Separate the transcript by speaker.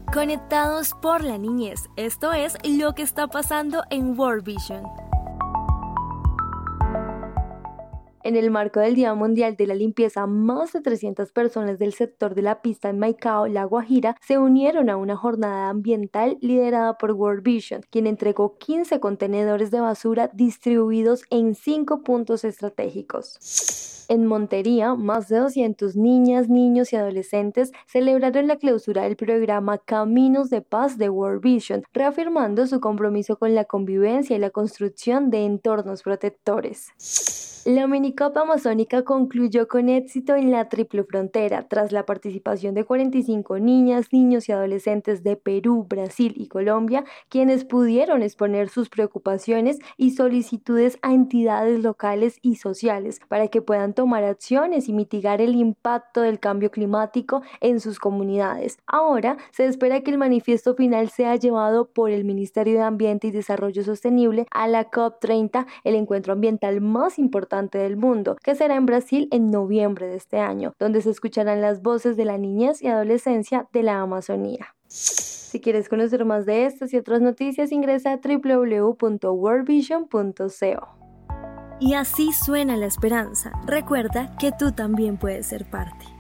Speaker 1: Conectados por la niñez, esto es lo que está pasando en World Vision. En el marco del Día Mundial de la Limpieza, más de 300 personas del sector de la pista en Maicao, La Guajira, se unieron a una jornada ambiental liderada por World Vision, quien entregó 15 contenedores de basura distribuidos en 5 puntos estratégicos. En Montería, más de 200 niñas, niños y adolescentes celebraron la clausura del programa Caminos de Paz de World Vision, reafirmando su compromiso con la convivencia y la construcción de entornos protectores. La minicopa amazónica concluyó con éxito en la Triple Frontera, tras la participación de 45 niñas, niños y adolescentes de Perú, Brasil y Colombia, quienes pudieron exponer sus preocupaciones y solicitudes a entidades locales y sociales para que puedan tomar acciones y mitigar el impacto del cambio climático en sus comunidades. Ahora se espera que el manifiesto final sea llevado por el Ministerio de Ambiente y Desarrollo Sostenible a la COP30, el encuentro ambiental más importante del mundo, que será en Brasil en noviembre de este año, donde se escucharán las voces de la niñez y adolescencia de la Amazonía. Si quieres conocer más de estas y otras noticias, ingresa a www.worldvision.co. Y así suena la esperanza. Recuerda que tú también puedes ser parte.